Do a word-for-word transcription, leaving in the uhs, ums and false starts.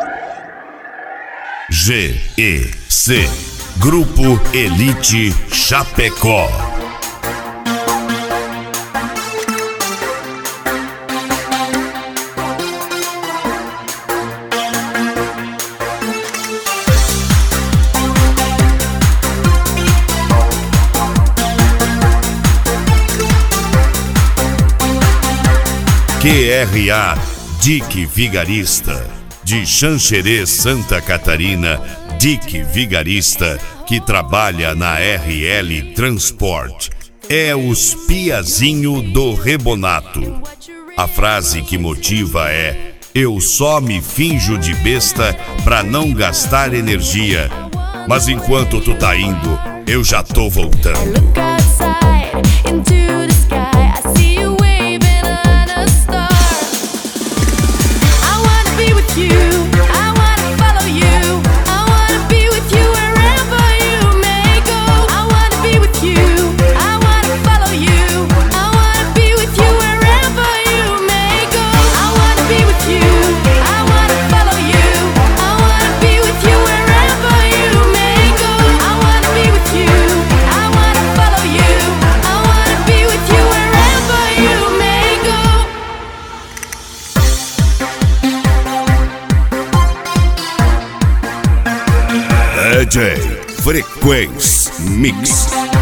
G E C Grupo Elite Chapecó. Q R A Dick Vigarista, de Xanxerê, Santa Catarina, Dick Vigarista, que trabalha na R L Transport. É os piazinho do Rebonato. A frase que motiva é: eu só me finjo de besta pra não gastar energia, mas enquanto tu tá indo, eu já tô voltando. D J Frequência Mix.